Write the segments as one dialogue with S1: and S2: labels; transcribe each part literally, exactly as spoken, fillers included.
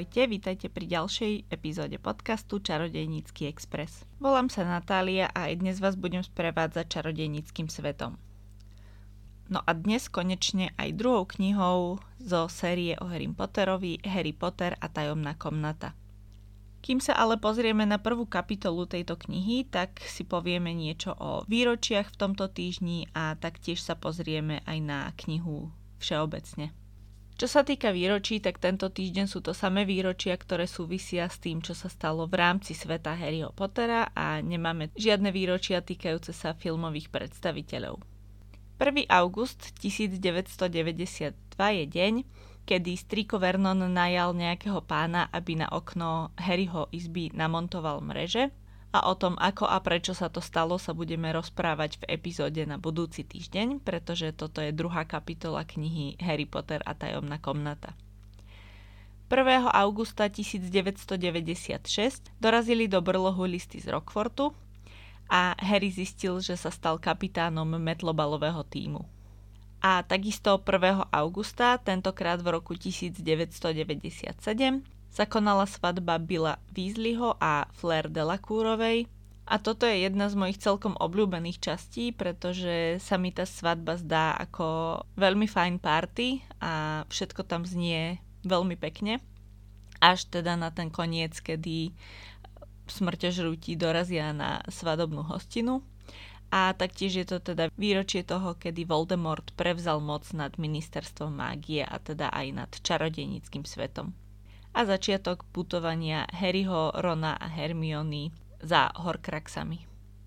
S1: Ahojte, vítajte pri ďalšej epizóde podcastu Čarodejnícky Express. Volám sa Natália a aj dnes vás budem sprevádzať čarodejníckym svetom. No a dnes konečne aj druhou knihou zo série o Harry Potterovi Harry Potter a tajomná komnata. Kým sa ale pozrieme na prvú kapitolu tejto knihy, tak si povieme niečo o výročiach v tomto týždni a taktiež sa pozrieme aj na knihu všeobecne. Čo sa týka výročí, tak tento týždeň sú to samé výročia, ktoré súvisia s tým, čo sa stalo v rámci sveta Harryho Pottera a nemáme žiadne výročia týkajúce sa filmových predstaviteľov. prvého augusta tisícdeväťstodeväťdesiatdva je deň, kedy strýko Vernon najal nejakého pána, aby na okno Harryho izby namontoval mreže. A o tom, ako a prečo sa to stalo, sa budeme rozprávať v epizóde na budúci týždeň, pretože toto je druhá kapitola knihy Harry Potter a tajomná komnata. prvého augusta tisícdeväťstodeväťdesiatšesť dorazili do brlohu listy z Rockfortu a Harry zistil, že sa stal kapitánom metlobalového tímu. A takisto prvého augusta, tentokrát v roku tisícdeväťstodeväťdesiatsedem, sa konala svadba Billa Weasleyho a Fleur Delacourovej. A toto je jedna z mojich celkom obľúbených častí, pretože sa mi tá svadba zdá ako veľmi fajn party a všetko tam znie veľmi pekne. Až teda na ten koniec, kedy smrťožrúti dorazia na svadobnú hostinu. A taktiež je to teda výročie toho, kedy Voldemort prevzal moc nad ministerstvom mágie a teda aj nad čarodejníckym svetom. A začiatok putovania Harryho, Rona a Hermiony za Horcruxami.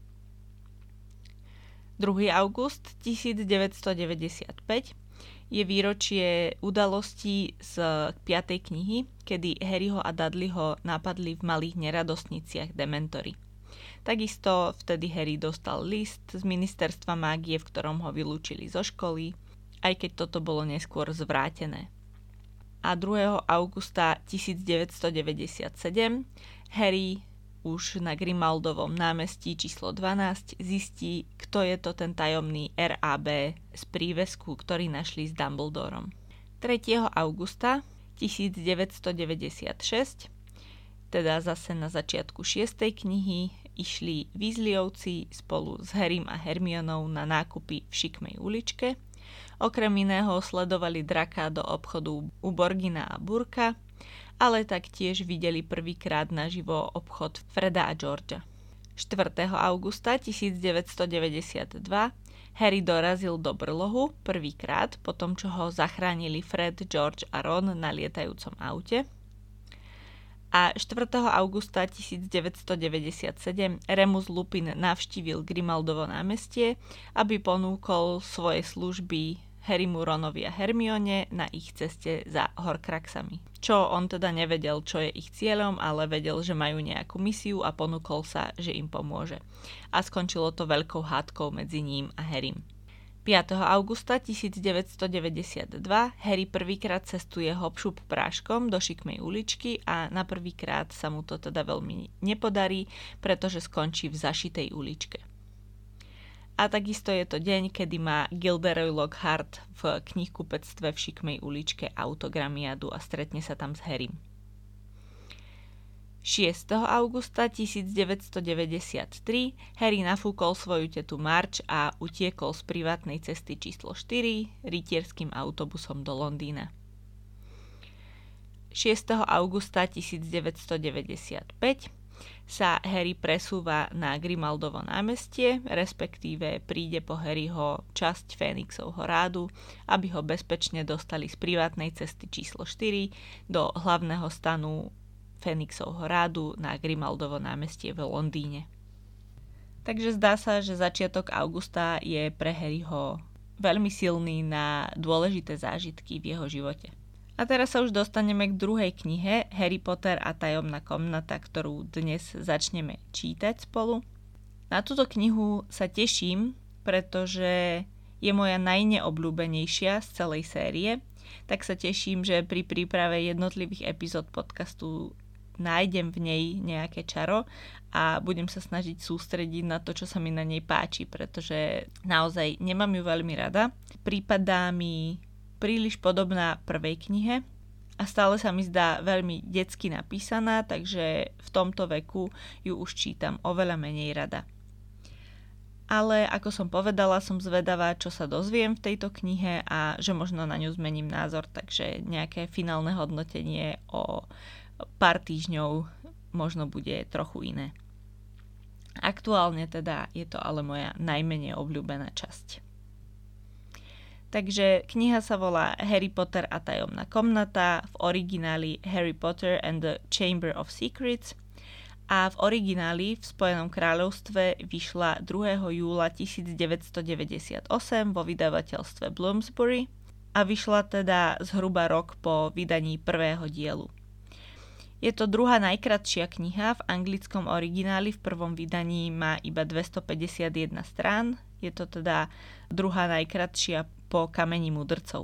S1: druhého augusta tisícdeväťstodeväťdesiatpäť je výročie udalostí z piatej knihy, kedy Harryho a Dudleyho napadli v malých neradostniciach dementori. Takisto vtedy Harry dostal list z ministerstva mágie, v ktorom ho vylúčili zo školy, aj keď toto bolo neskôr zvrátené. A druhého augusta tisícdeväťstodeväťdesiatsedem Harry už na Grimaldovom námestí číslo dvanásť zistí, kto je to ten tajomný er á bé z prívesku, ktorý našli s Dumbledorom. tretieho augusta tisícdeväťstodeväťdesiatšesť, teda zase na začiatku šiestej knihy, išli Weasleyovci spolu s Harrym a Hermionou na nákupy v šikmej uličke. Okrem iného sledovali draka do obchodu u Borgina a Burka, ale taktiež videli prvýkrát naživo obchod Freda a Georgia. štvrtého augusta tisícdeväťstodeväťdesiatdva Harry dorazil do brlohu prvýkrát po tom, čo ho zachránili Fred, George a Ron na lietajúcom aute. A štvrtého augusta tisícdeväťstodeväťdesiatsedem Remus Lupin navštívil Grimaldovo námestie, aby ponúkol svoje služby Harrymu, Ronovi a Hermione na ich ceste za Horcruxami. Čo on teda nevedel, čo je ich cieľom, ale vedel, že majú nejakú misiu a ponúkol sa, že im pomôže. A skončilo to veľkou hádkou medzi ním a Harrym. piateho augusta tisícdeväťstodeväťdesiatdva Harry prvýkrát cestuje hopšup práškom do šikmej uličky a na prvýkrát sa mu to teda veľmi nepodarí, pretože skončí v zašitej uličke. A takisto je to deň, kedy má Gilderoy Lockhart v knihkupectve v šikmej uličke autogramiadu a stretne sa tam s Harrym. šiesteho augusta tisícdeväťstodeväťdesiattri Harry nafúkol svoju tetu March a utiekol z privátnej cesty číslo štyri rytierským autobusom do Londýna. šiesteho augusta tisícdeväťstodeväťdesiatpäť sa Harry presúva na Grimaldovo námestie, respektíve príde po Harryho časť Fénixovho rádu, aby ho bezpečne dostali z privátnej cesty číslo štyri do hlavného stanu Fénixovho rádu na Grimaldovo námestie v Londýne. Takže zdá sa, že začiatok augusta je pre Harryho veľmi silný na dôležité zážitky v jeho živote. A teraz sa už dostaneme k druhej knihe Harry Potter a tajomná komnata, ktorú dnes začneme čítať spolu. Na túto knihu sa teším, pretože je moja najneobľúbenejšia z celej série, tak sa teším, že pri príprave jednotlivých epizód podcastu nájdem v nej nejaké čaro a budem sa snažiť sústrediť na to, čo sa mi na nej páči, pretože naozaj nemám ju veľmi rada. Prípadá mi príliš podobná prvej knihe a stále sa mi zdá veľmi detsky napísaná, takže v tomto veku ju už čítam oveľa menej rada. Ale ako som povedala, som zvedavá, čo sa dozviem v tejto knihe a že možno na ňu zmením názor, takže nejaké finálne hodnotenie o pár týždňov možno bude trochu iné. Aktuálne teda je to ale moja najmenej obľúbená časť. Takže kniha sa volá Harry Potter a tajomná komnata, v origináli Harry Potter and the Chamber of Secrets a v origináli v Spojenom kráľovstve vyšla druhého júla tisícdeväťstodeväťdesiatosem vo vydavateľstve Bloomsbury a vyšla teda zhruba rok po vydaní prvého dielu. Je to druhá najkratšia kniha, v anglickom origináli v prvom vydaní má iba dvestopäťdesiatjeden strán, je to teda druhá najkratšia po Kameni mudrcov.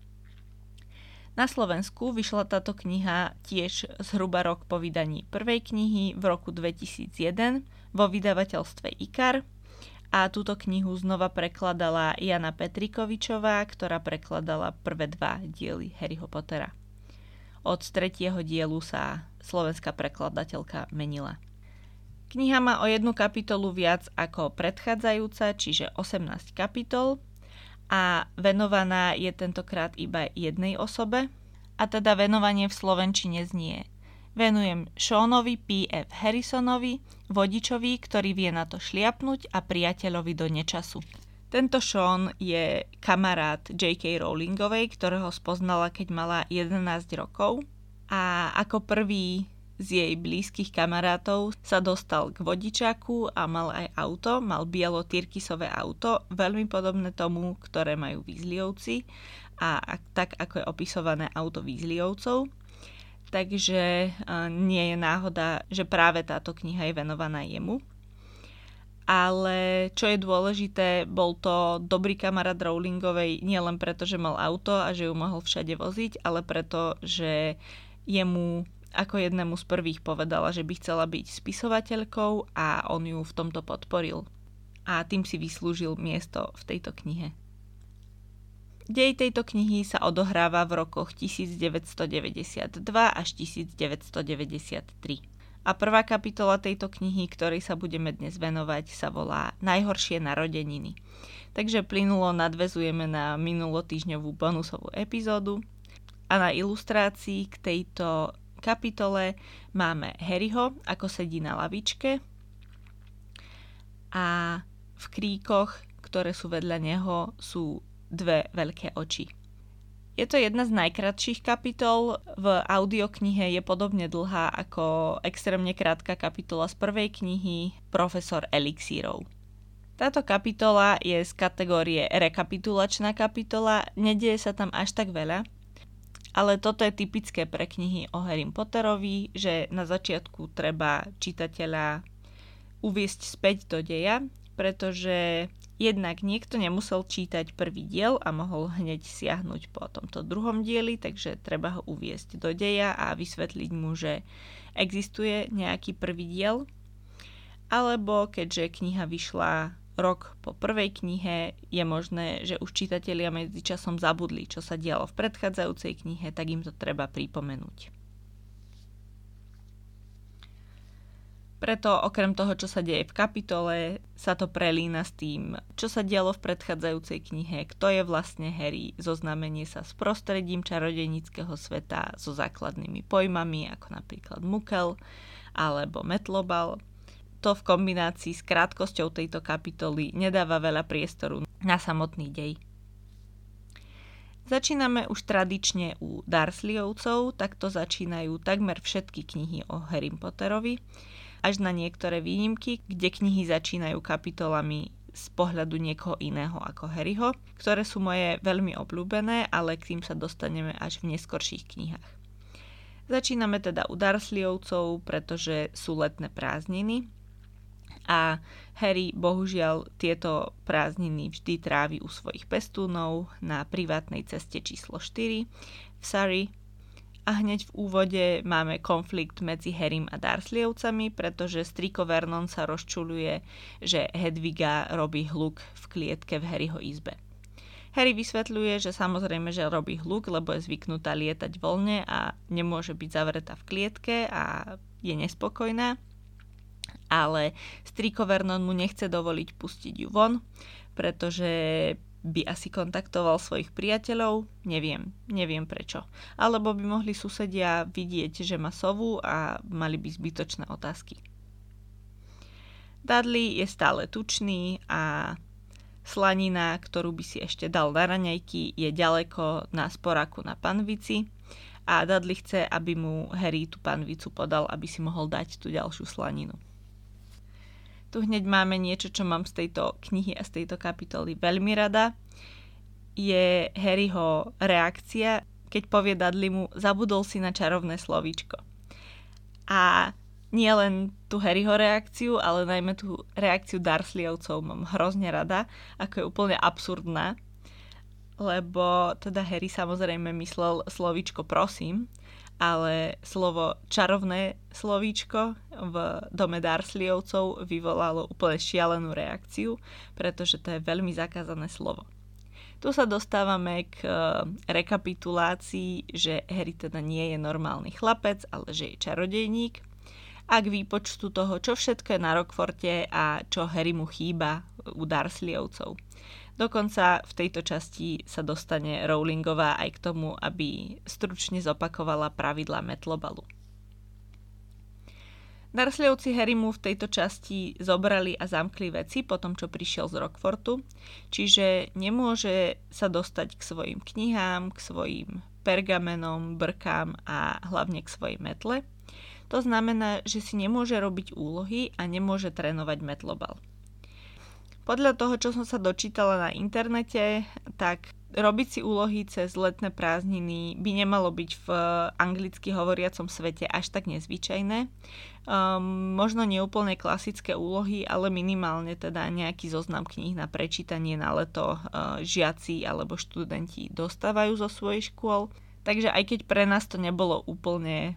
S1: Na Slovensku vyšla táto kniha tiež zhruba rok po vydaní prvej knihy v roku dvetisícjeden vo vydavateľstve IKAR a túto knihu znova prekladala Jana Petrikovičová, ktorá prekladala prvé dva diely Harryho Pottera. Od tretieho dielu sa slovenská prekladateľka menila. Kniha má o jednu kapitolu viac ako predchádzajúca, čiže osemnásť kapitol a venovaná je tentokrát iba jednej osobe a teda venovanie v slovenčine znie: venujem Seanovi P F Harrisonovi, vodičovi, ktorý vie na to šliapnúť a priateľovi do nečasu. Tento Sean je kamarát J K Rowlingovej, ktorého spoznala, keď mala jedenásť rokov a ako prvý z jej blízkych kamarátov sa dostal k vodičáku a mal aj auto, mal bielo tyrkysové auto, veľmi podobné tomu, ktoré majú Weasleyovci a tak ako je opisované auto Weasleyovcov. Takže nie je náhoda, že práve táto kniha je venovaná jemu. Ale čo je dôležité, bol to dobrý kamarát Rowlingovej nielen preto, že mal auto a že ju mohol všade voziť, ale preto, že jemu ako jednému z prvých povedala, že by chcela byť spisovateľkou a on ju v tomto podporil. A tým si vyslúžil miesto v tejto knihe. Dej tejto knihy sa odohráva v rokoch tisícdeväťstodeväťdesiatdva až tisícdeväťstodeväťdesiattri. A prvá kapitola tejto knihy, ktorej sa budeme dnes venovať, sa volá Najhoršie narodeniny. Takže plynulo nadväzujeme na minulotýždňovú bonusovú epizódu a na ilustrácii k tejto kapitole máme Harryho, ako sedí na lavičke a v kríkoch, ktoré sú vedľa neho, sú dve veľké oči. Je to jedna z najkratších kapitol, v audioknihe je podobne dlhá ako extrémne krátka kapitola z prvej knihy Profesor elixírov. Táto kapitola je z kategórie rekapitulačná kapitola, nedieje sa tam až tak veľa, ale toto je typické pre knihy o Harrym Potterovi, že na začiatku treba čitateľa uviesť späť do deja, pretože jednak niekto nemusel čítať prvý diel a mohol hneď siahnuť po tomto druhom dieli, takže treba ho uviesť do deja a vysvetliť mu, že existuje nejaký prvý diel. Alebo keďže kniha vyšla rok po prvej knihe, je možné, že už čitatelia medzičasom zabudli, čo sa dialo v predchádzajúcej knihe, tak im to treba pripomenúť. Preto okrem toho, čo sa deje v kapitole, sa to prelína s tým, čo sa dialo v predchádzajúcej knihe, kto je vlastne Harry, zoznamenie sa s prostredím čarodejníckeho sveta, so základnými pojmami, ako napríklad Muggle alebo Metlobal. To v kombinácii s krátkosťou tejto kapitoly nedáva veľa priestoru na samotný dej. Začíname už tradične u Dursleyovcov, takto začínajú takmer všetky knihy o Harrym Potterovi, až na niektoré výnimky, kde knihy začínajú kapitolami z pohľadu niekoho iného ako Harryho, ktoré sú moje veľmi obľúbené, ale k tým sa dostaneme až v neskorších knihách. Začíname teda u Dursleyovcov, pretože sú letné prázdniny a Harry bohužiaľ tieto prázdniny vždy trávi u svojich pestúnov na privátnej ceste číslo štyri v Surrey. A hneď v úvode máme konflikt medzi Harrym a Dursleyovcami, pretože striko Vernon sa rozčuľuje, že Hedviga robí hluk v klietke v Harryho izbe. Harry vysvetľuje, že samozrejme, že robí hluk, lebo je zvyknutá lietať voľne a nemôže byť zavretá v klietke a je nespokojná. Ale strýko Vernon mu nechce dovoliť pustiť ju von, pretože by asi kontaktoval svojich priateľov, neviem, neviem prečo. Alebo by mohli susedia vidieť, že má sovu a mali by zbytočné otázky. Dudley je stále tučný a slanina, ktorú by si ešte dal na raňajky, je ďaleko na sporáku na panvici a Dudley chce, aby mu Harry tú panvicu podal, aby si mohol dať tú ďalšiu slaninu. Tu hneď máme niečo, čo mám z tejto knihy a z tejto kapitoly veľmi rada. Je Harryho reakcia, keď povie Dudleymu, zabudol si na čarovné slovíčko. A nie len tú Harryho reakciu, ale najmä tú reakciu Dursleyovcov mám hrozne rada, ako je úplne absurdná. Lebo teda Harry samozrejme myslel slovíčko prosím, ale slovo čarovné slovíčko v dome Dursleyovcov vyvolalo úplne šialenú reakciu, pretože to je veľmi zakázané slovo. Tu sa dostávame k rekapitulácii, že Harry teda nie je normálny chlapec, ale že je čarodejník a k výpočtu toho, čo všetko je na Rockforte a čo Harry mu chýba u Dursleyovcov. Dokonca v tejto časti sa dostane Rowlingová aj k tomu, aby stručne zopakovala pravidlá Metlobalu. Dursleyovci Harrymu v tejto časti zobrali a zamkli veci po tom, čo prišiel z Rockfortu, čiže nemôže sa dostať k svojim knihám, k svojim pergamenom, brkám a hlavne k svojej metle. To znamená, že si nemôže robiť úlohy a nemôže trénovať Metlobal. Podľa toho, čo som sa dočítala na internete, tak robiť si úlohy cez letné prázdniny by nemalo byť v anglicky hovoriacom svete až tak nezvyčajné. Um, možno neúplne klasické úlohy, ale minimálne teda nejaký zoznam kníh na prečítanie na leto uh, žiaci alebo študenti dostávajú zo svojich škôl. Takže aj keď pre nás to nebolo úplne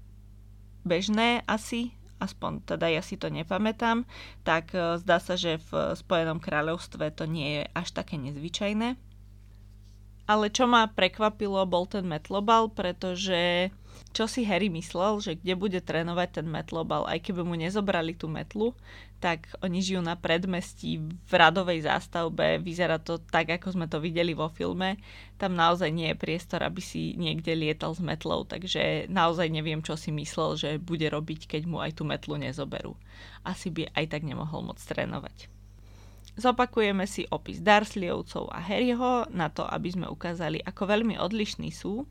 S1: bežné asi, aspoň teda ja si to nepamätám, tak zdá sa, že v Spojenom kráľovstve to nie je až také nezvyčajné. Ale čo ma prekvapilo, bol ten Metlobal, pretože čo si Harry myslel, že kde bude trénovať ten Metlobal, aj keby mu nezobrali tú metlu, tak oni žijú na predmestí v radovej zástavbe, vyzerá to tak, ako sme to videli vo filme. Tam naozaj nie je priestor, aby si niekde lietal s metlou, takže naozaj neviem, čo si myslel, že bude robiť, keď mu aj tú metlu nezoberú. Asi by aj tak nemohol moc trénovať. Zopakujeme si opis Dursleyovcov a Harryho na to, aby sme ukázali, ako veľmi odlišní sú.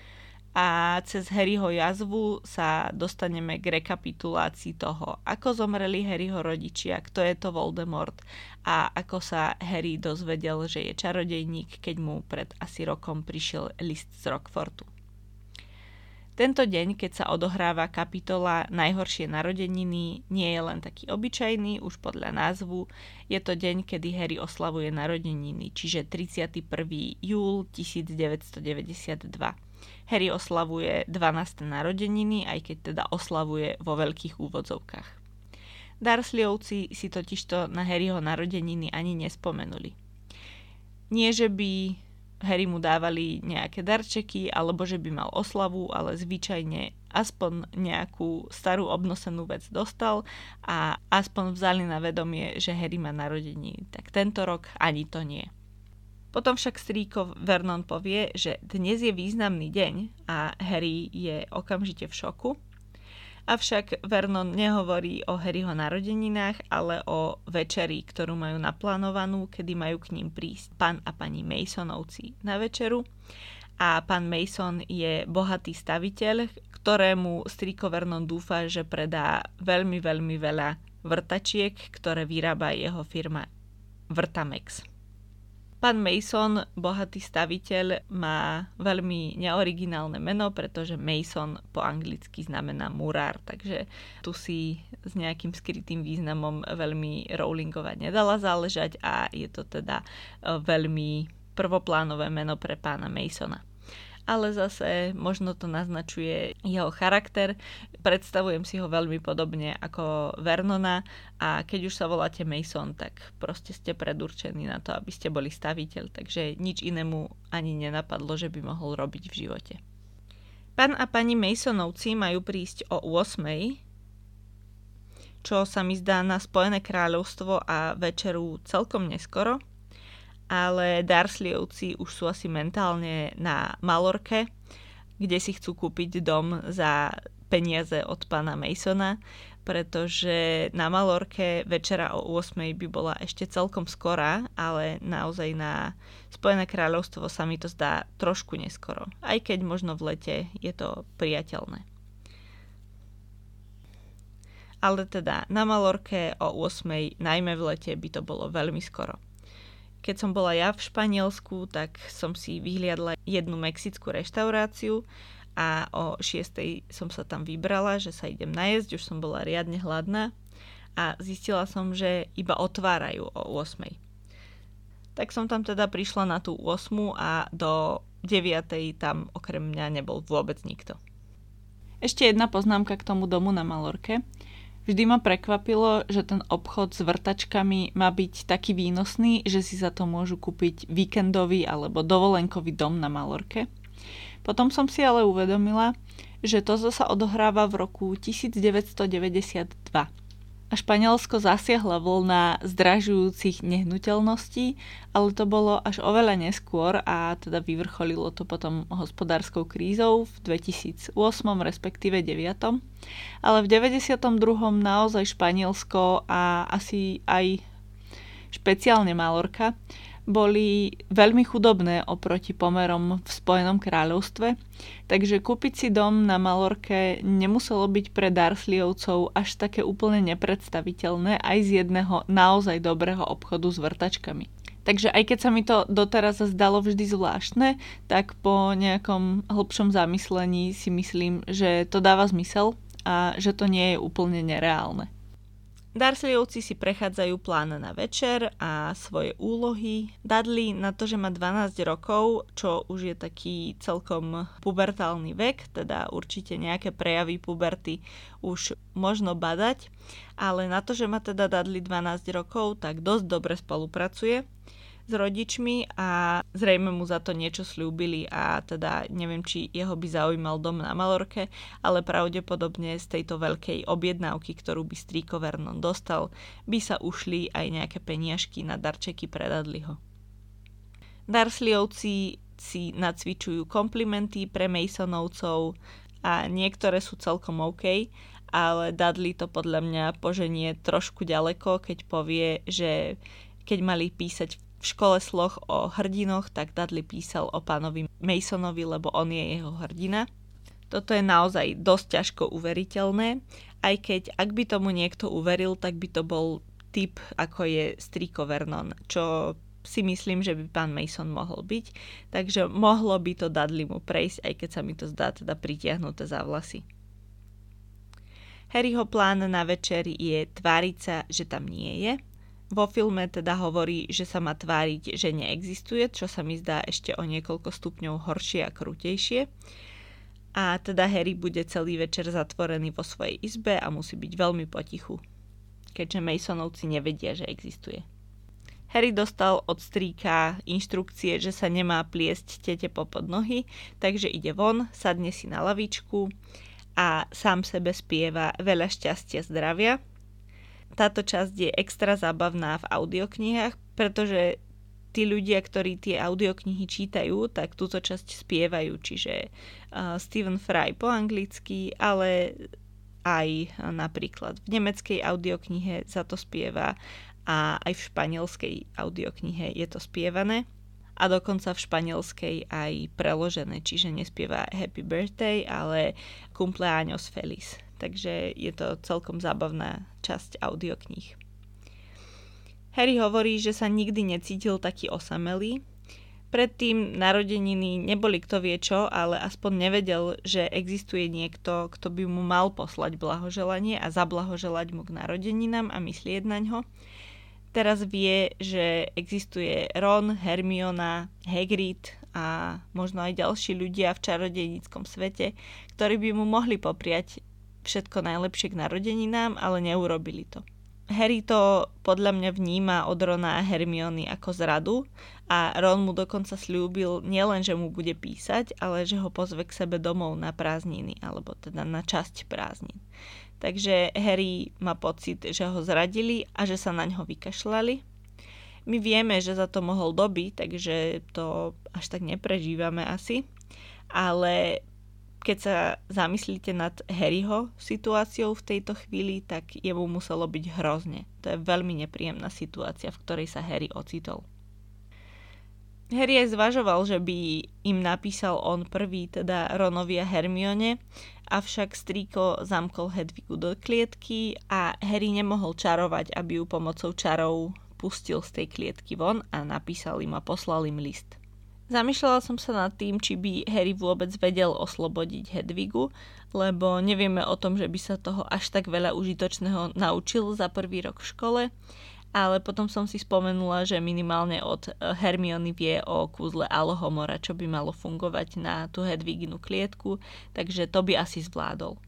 S1: A cez Harryho jazvu sa dostaneme k rekapitulácii toho, ako zomreli Harryho rodičia, kto je to Voldemort a ako sa Harry dozvedel, že je čarodejník, keď mu pred asi rokom prišiel list z Rockfortu. Tento deň, keď sa odohráva kapitola Najhoršie narodeniny, nie je len taký obyčajný, už podľa názvu. Je to deň, kedy Harry oslavuje narodeniny, čiže tridsiateho prvého júla tisícdeväťstodeväťdesiatdva. Harry oslavuje dvanáste narodeniny, aj keď teda oslavuje vo veľkých úvodzovkách. Dursleyovci si totižto na Harryho narodeniny ani nespomenuli. Nie, že by Harry mu dávali nejaké darčeky, alebo že by mal oslavu, ale zvyčajne aspoň nejakú starú obnosenú vec dostal a aspoň vzali na vedomie, že Harry má narodeniny. Tak tento rok ani to nie. Potom však strýko Vernon povie, že dnes je významný deň a Harry je okamžite v šoku. Avšak Vernon nehovorí o Harryho narodeninách, ale o večeri, ktorú majú naplánovanú, kedy majú k ním prísť pán a pani Masonovci na večeru. A pán Mason je bohatý staviteľ, ktorému strýko Vernon dúfa, že predá veľmi, veľmi veľa vrtačiek, ktoré vyrába jeho firma Vrtamex. Pán Mason, bohatý staviteľ, má veľmi neoriginálne meno, pretože Mason po anglicky znamená murár, takže tu si s nejakým skrytým významom veľmi Rowlingová nedala záležať a je to teda veľmi prvoplánové meno pre pána Masona. ale zase možno to naznačuje jeho charakter. Predstavujem si ho veľmi podobne ako Vernona a keď už sa voláte Mason, tak proste ste predurčení na to, aby ste boli staviteľ, takže nič inému ani nenapadlo, že by mohol robiť v živote. Pán a pani Masonovci majú prísť o ôsmej, čo sa mi zdá na Spojené kráľovstvo a večeru celkom neskoro, ale Dursleyovci už sú asi mentálne na Malorke, kde si chcú kúpiť dom za peniaze od pána Masona, pretože na Malorke večera o ôsmej by bola ešte celkom skorá, ale naozaj na Spojené kráľovstvo sa mi to zdá trošku neskoro, aj keď možno v lete je to priateľné. Ale teda na Malorke o ôsmej, najmä v lete, by to bolo veľmi skoro. Keď som bola ja v Španielsku, tak som si vyhliadla jednu mexickú reštauráciu a o šiestej som sa tam vybrala, že sa idem najesť, už som bola riadne hladná a zistila som, že iba otvárajú o ôsmej. Tak som tam teda prišla na tú ôsmu a do deviatej tam okrem mňa nebol vôbec nikto. Ešte jedna poznámka k tomu domu na Malorke. Vždy ma prekvapilo, že ten obchod s vrtačkami má byť taký výnosný, že si za to môžu kúpiť víkendový alebo dovolenkový dom na Malorke. Potom som si ale uvedomila, že to sa odohráva v roku devätnásťstodeväťdesiatdva. A Španielsko zasiahla vlna zdražujúcich nehnuteľností, ale to bolo až oveľa neskôr a teda vyvrcholilo to potom hospodárskou krízou v dvetisícosem respektíve deviatom. Ale v deväťdesiatom druhom naozaj Španielsko a asi aj špeciálne Malorka boli veľmi chudobné oproti pomerom v Spojenom kráľovstve, takže kúpiť si dom na Malorke nemuselo byť pre Dursleyovcov až také úplne nepredstaviteľné aj z jedného naozaj dobrého obchodu s vrtačkami. Takže aj keď sa mi to doteraz zdalo vždy zvláštne, tak po nejakom hlbšom zamyslení si myslím, že to dáva zmysel a že to nie je úplne nereálne. Dursleyovci si prechádzajú plán na večer a svoje úlohy. Dudley na to, že má dvanásť rokov, čo už je taký celkom pubertálny vek, teda určite nejaké prejavy puberty už možno badať, ale na to, že má teda Dudley dvanásť rokov, tak dosť dobre spolupracuje s rodičmi a zrejme mu za to niečo sľúbili a teda neviem, či jeho by zaujímal dom na Malorke, ale pravdepodobne z tejto veľkej objednávky, ktorú by strýko Vernon dostal, by sa ušli aj nejaké peniažky na darčeky pre Dudleyho. Dursleyovci si nacvičujú komplimenty pre Masonovcov a niektoré sú celkom OK, ale Dudley to podľa mňa poženie trošku ďaleko, keď povie, že keď mali písať v škole sloh o hrdinoch, tak Dudley písal o pánovi Masonovi, lebo on je jeho hrdina. Toto je naozaj dosť ťažko uveriteľné, aj keď ak by tomu niekto uveril, tak by to bol typ, ako je strýko Vernon, čo si myslím, že by pán Mason mohol byť. Takže mohlo by to Dudley mu prejsť, aj keď sa mi to zdá teda pritiahnuté za vlasy. Harryho plán na večer je tváriť sa, že tam nie je. Vo filme teda hovorí, že sa má tváriť, že neexistuje, čo sa mi zdá ešte o niekoľko stupňov horšie a krutejšie. A teda Harry bude celý večer zatvorený vo svojej izbe a musí byť veľmi potichu, keďže Masonovci nevedia, že existuje. Harry dostal od strýka inštrukcie, že sa nemá pliesť tete popod nohy, takže ide von, sadne si na lavičku a sám sebe spieva veľa šťastia, zdravia. Táto časť je extra zábavná v audioknihách, pretože tí ľudia, ktorí tie audioknihy čítajú, tak túto časť spievajú, čiže uh, Stephen Fry po anglicky, ale aj napríklad v nemeckej audioknihe sa to spieva a aj v španielskej audioknihe je to spievané a dokonca v španielskej aj preložené, čiže nespieva Happy Birthday, ale Cumpleaños Feliz. Takže je to celkom zábavná časť audiokníh. Harry hovorí, že sa nikdy necítil taký osamelý. Predtým narodeniny neboli kto vie čo, ale aspoň nevedel, že existuje niekto, kto by mu mal poslať blahoželanie a zablahoželať mu k narodeninám a myslieť na ňo. Teraz vie, že existuje Ron, Hermiona, Hagrid a možno aj ďalší ľudia v čarodejníckom svete, ktorí by mu mohli popriať všetko najlepšie k narodeninám, ale neurobili to. Harry to podľa mňa vníma od Rona a Hermiony ako zradu a Ron mu dokonca sľúbil nielen, že mu bude písať, ale že ho pozve k sebe domov na prázdniny, alebo teda na časť prázdnin. Takže Harry má pocit, že ho zradili a že sa na ňo vykašľali. My vieme, že za to mohol Dobby, takže to až tak neprežívame asi. Ale keď sa zamyslíte nad Harryho situáciou v tejto chvíli, tak jemu muselo byť hrozne. To je veľmi nepríjemná situácia, v ktorej sa Harry ocitol. Harry aj zvažoval, že by im napísal on prvý, teda Ronovi a Hermione, avšak strýko zamkol Hedvigu do klietky a Harry nemohol čarovať, aby ju pomocou čarov pustil z tej klietky von a napísal im a poslal im list. Zamýšľala som sa nad tým, či by Harry vôbec vedel oslobodiť Hedvigu, lebo nevieme o tom, že by sa toho až tak veľa užitočného naučil za prvý rok v škole, ale potom som si spomenula, že minimálne od Hermiony vie o kúzle Alohomora, čo by malo fungovať na tú Hedviginu klietku, takže to by asi zvládol.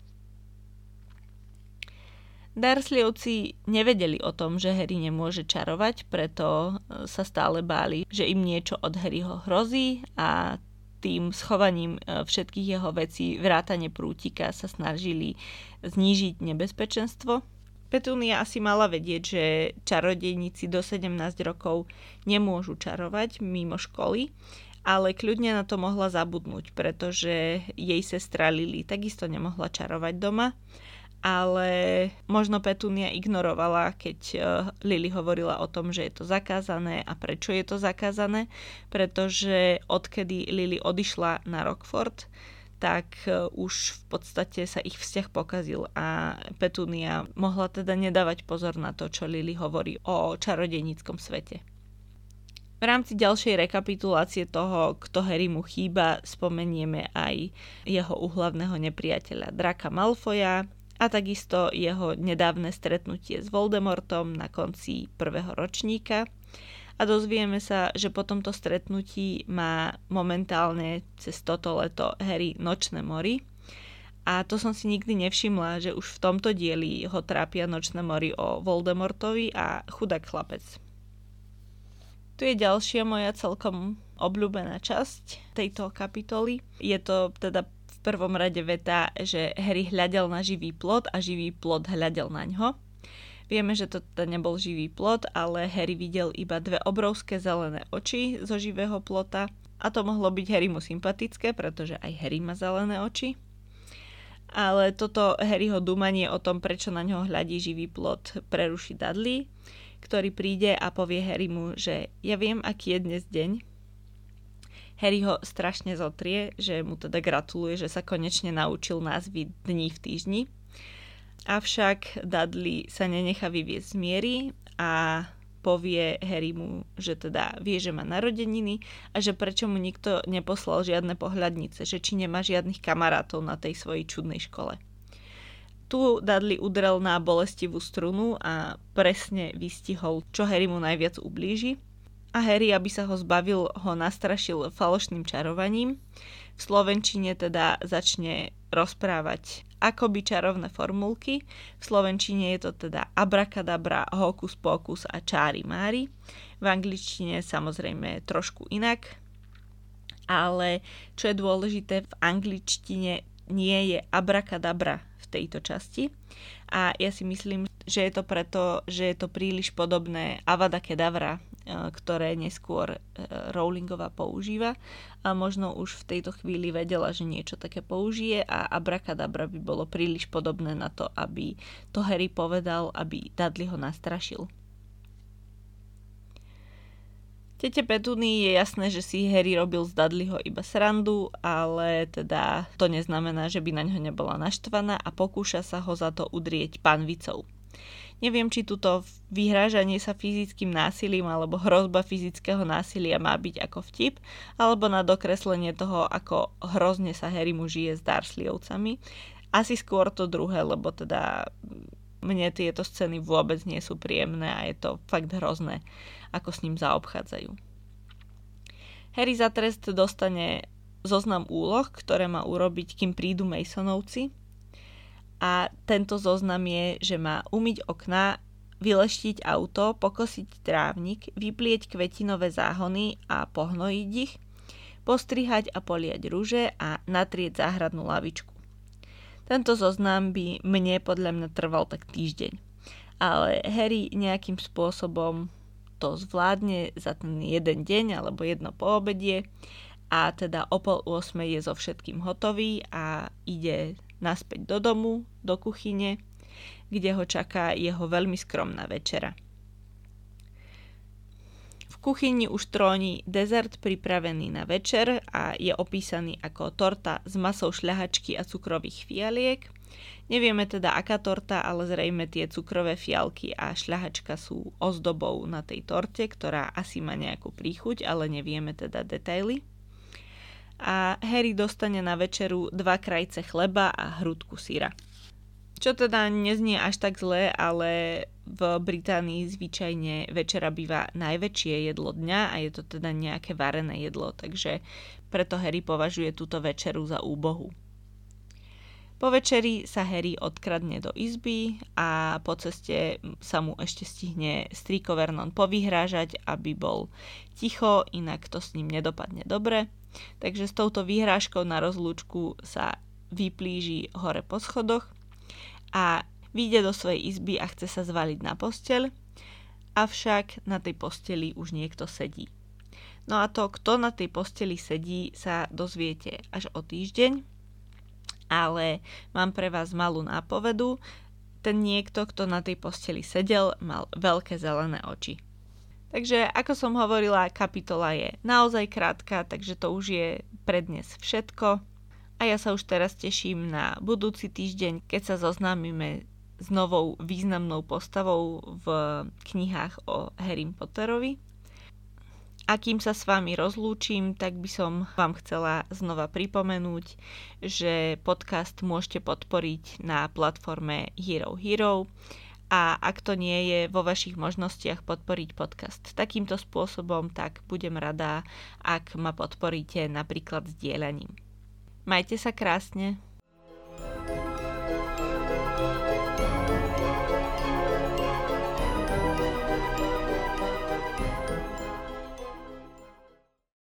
S1: Dursleyovci nevedeli o tom, že Harry nemôže čarovať, preto sa stále báli, že im niečo od Harryho hrozí a tým schovaním všetkých jeho vecí vrátane prútika sa snažili znížiť nebezpečenstvo. Petúnia asi mala vedieť, že čarodejníci do sedemnásť rokov nemôžu čarovať mimo školy, ale kľudne na to mohla zabudnúť, pretože jej sestra Lily takisto nemohla čarovať doma. Ale možno Petúnia ignorovala, keď Lily hovorila o tom, že je to zakázané a prečo je to zakázané, pretože odkedy Lily odišla na Rockford, tak už v podstate sa ich vzťah pokazil a Petúnia mohla teda nedávať pozor na to, čo Lily hovorí o čarodejníckom svete. V rámci ďalšej rekapitulácie toho, kto Harry mu chýba, spomenieme aj jeho úhlavného nepriateľa Draka Malfoya, a takisto jeho nedávne stretnutie s Voldemortom na konci prvého ročníka. A dozvieme sa, že po tomto stretnutí má momentálne cez toto leto Harry nočné mory. A to som si nikdy nevšimla, že už v tomto dieli ho trápia nočné mory o Voldemortovi a chudák chlapec. Tu je ďalšia moja celkom obľúbená časť tejto kapitoly. Je to teda v prvom rade veta, že Harry hľadel na živý plot a živý plot hľadel na ňo. Vieme, že to teda nebol živý plot, ale Harry videl iba dve obrovské zelené oči zo živého plota a to mohlo byť Harrymu sympatické, pretože aj Harry má zelené oči. Ale toto Harryho dumanie o tom, prečo na ňo hľadí živý plot, preruší Dudley, ktorý príde a povie Harrymu, že ja viem, aký je dnes deň. Harry ho strašne zotrie, že mu teda gratuluje, že sa konečne naučil názvy dní v týždni. Avšak Dudley sa nenechá vyviesť z miery a povie Harrymu, že teda vie, že má narodeniny a že prečo mu nikto neposlal žiadne pohľadnice, že či nemá žiadnych kamarátov na tej svojej čudnej škole. Tu Dudley udrel na bolestivú strunu a presne vystihol, čo Harry mu najviac ublíži. A Harry, aby sa ho zbavil, ho nastrašil falošným čarovaním. V slovenčine teda začne rozprávať akoby čarovné formulky. V slovenčine je to teda abrakadabra, hokus pokus a čári mári. V angličtine samozrejme trošku inak. Ale čo je dôležité, v angličtine nie je abrakadabra v tejto časti. A ja si myslím, že je to preto, že je to príliš podobné Avada Kedavra, ktoré neskôr Rowlingová používa a možno už v tejto chvíli vedela, že niečo také použije a abrakadabra by bolo príliš podobné na to, aby to Harry povedal, aby Dudley ho nastrašil. Tete Petúnii je jasné, že si Harry robil z Dudleyho iba srandu, ale teda to neznamená, že by na ňo nebola naštvaná a pokúša sa ho za to udrieť panvicou. Neviem, či tuto vyhrážanie sa fyzickým násilím alebo hrozba fyzického násilia má byť ako vtip, alebo na dokreslenie toho, ako hrozne sa Harrymu žije s Dursleyovcami. Asi skôr to druhé, lebo teda mne tieto scény vôbec nie sú príjemné a je to fakt hrozné, ako s ním zaobchádzajú. Harry za trest dostane zoznam úloh, ktoré má urobiť, kým prídu Masonovci. A tento zoznam je, že má umyť okná, vyleštiť auto, pokosiť trávnik, vyplieť kvetinové záhony a pohnojiť ich, postrihať a poliať ruže a natrieť záhradnú lavičku. Tento zoznam by mne podľa mňa trval tak týždeň. Ale Harry nejakým spôsobom to zvládne za ten jeden deň alebo jedno poobedie a teda o pol ôsmej je so všetkým hotový a ide naspäť do domu, do kuchyne, kde ho čaká jeho veľmi skromná večera. V kuchyni už tróni dezert pripravený na večer a je opísaný ako torta s masou šľahačky a cukrových fialiek. Nevieme teda aká torta, ale zrejme tie cukrové fialky a šľahačka sú ozdobou na tej torte, ktorá asi má nejakú príchuť, ale nevieme teda detaily. A Harry dostane na večeru dva krajce chleba a hrudku syra. Čo teda neznie až tak zle, ale v Británii zvyčajne večera býva najväčšie jedlo dňa a je to teda nejaké varené jedlo, takže preto Harry považuje túto večeru za úbohú. Po večeri sa Harry odkradne do izby a po ceste sa mu ešte stihne strýko Vernon povyhrážať, aby bol ticho, inak to s ním nedopadne dobre. Takže s touto vyhrážkou na rozlúčku sa vyplíži hore po schodoch a vyjde do svojej izby a chce sa zvaliť na posteľ, avšak na tej posteli už niekto sedí. No a to, kto na tej posteli sedí, sa dozviete až o týždeň, ale mám pre vás malú nápovedu. Ten niekto, kto na tej posteli sedel, mal veľké zelené oči. Takže, ako som hovorila, kapitola je naozaj krátka, takže to už je pre dnes všetko. A ja sa už teraz teším na budúci týždeň, keď sa zoznámime s novou významnou postavou v knihách o Harrym Potterovi. A kým sa s vami rozlúčim, tak by som vám chcela znova pripomenúť, že podcast môžete podporiť na platforme Hero Hero. A ak to nie je vo vašich možnostiach podporiť podcast takýmto spôsobom, tak budem rada, ak ma podporíte napríklad sdieľaním. Majte sa krásne.